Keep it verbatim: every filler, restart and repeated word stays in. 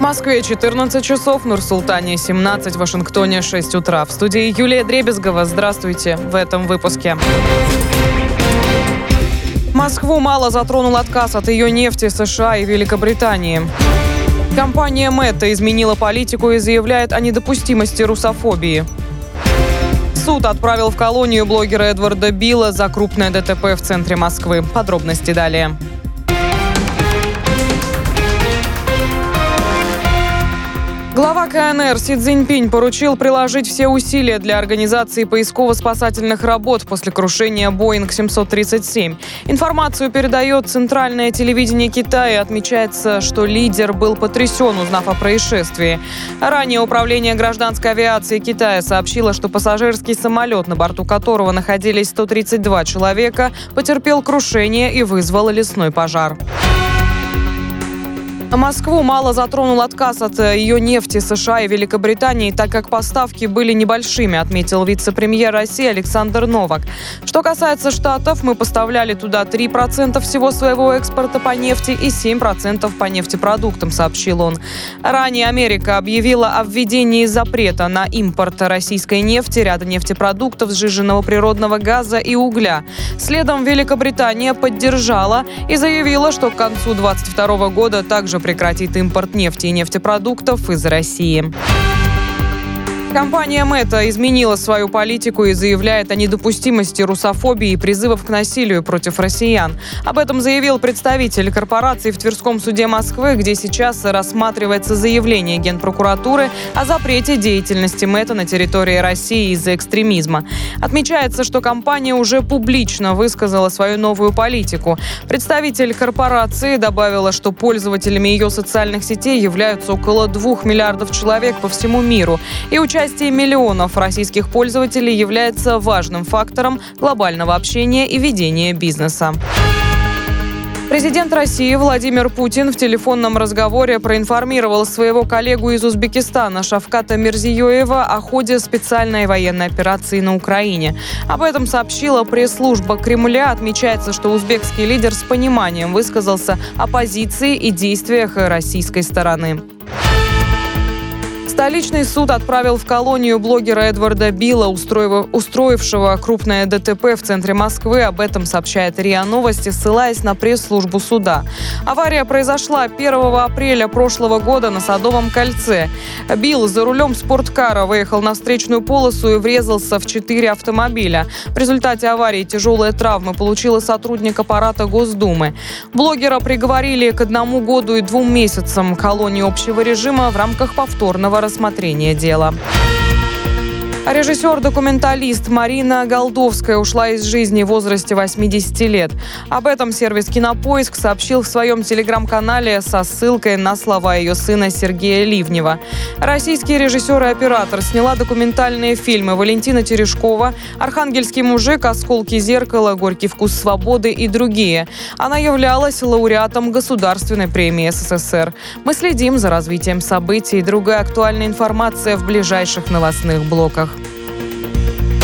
Москве четырнадцать часов, в Нур-Султане семнадцать, в Вашингтоне шесть утра. В студии Юлия Дребезгова. Здравствуйте в этом выпуске. Москву мало затронул отказ от ее нефти США и Великобритании. Компания Мета изменила политику и заявляет о недопустимости русофобии. Суд отправил в колонию блогера Эдварда Билла за крупное ДТП в центре Москвы. Подробности далее. Глава ка эн эр Си Цзиньпинь поручил приложить все усилия для организации поисково-спасательных работ после крушения Боинг семьсот тридцать семь. Информацию передает центральное телевидение Китая. Отмечается, что лидер был потрясен, узнав о происшествии. Ранее Управление гражданской авиации Китая сообщило, что пассажирский самолет, на борту которого находились сто тридцать два человека, потерпел крушение и вызвал лесной пожар. Москву мало затронул отказ от ее нефти США и Великобритании, так как поставки были небольшими, отметил вице-премьер России Александр Новак. Что касается Штатов, мы поставляли туда три процента всего своего экспорта по нефти и семь процентов по нефтепродуктам, сообщил он. Ранее Америка объявила о введении запрета на импорт российской нефти, ряда нефтепродуктов, сжиженного природного газа и угля. Следом Великобритания поддержала и заявила, что к концу две тысячи двадцать второго года также прекратит импорт нефти и нефтепродуктов из России. Компания Мета изменила свою политику и заявляет о недопустимости русофобии и призывов к насилию против россиян. Об этом заявил представитель корпорации в Тверском суде Москвы, где сейчас рассматривается заявление Генпрокуратуры о запрете деятельности Мета на территории России из-за экстремизма. Отмечается, что компания уже публично высказала свою новую политику. Представитель корпорации добавила, что пользователями ее социальных сетей являются около двух миллиардов человек по всему миру, и участие Участие миллионов российских пользователей является важным фактором глобального общения и ведения бизнеса. Президент России Владимир Путин в телефонном разговоре проинформировал своего коллегу из Узбекистана Шавката Мирзиёева о ходе специальной военной операции на Украине. Об этом сообщила пресс-служба Кремля. Отмечается, что узбекский лидер с пониманием высказался о позиции и действиях российской стороны. Столичный суд отправил в колонию блогера Эдварда Билла, устроившего крупное ДТП в центре Москвы. Об этом сообщает РИА Новости, ссылаясь на пресс-службу суда. Авария произошла первого апреля прошлого года на Садовом кольце. Билл за рулем спорткара выехал на встречную полосу и врезался в четыре автомобиля. В результате аварии тяжелые травмы получила сотрудник аппарата Госдумы. Блогера приговорили к одному году и двум месяцам колонии общего режима в рамках повторного рассмотрения дела. Режиссер-документалист Марина Голдовская ушла из жизни в возрасте восьмидесяти лет. Об этом сервис «Кинопоиск» сообщил в своем телеграм-канале со ссылкой на слова ее сына Сергея Ливнева. Российский режиссер и оператор сняла документальные фильмы «Валентина Терешкова», «Архангельский мужик», «Осколки зеркала», «Горький вкус свободы» и другие. Она являлась лауреатом Государственной премии эс эс эс эр. Мы следим за развитием событий и другая актуальная информация в ближайших новостных блоках.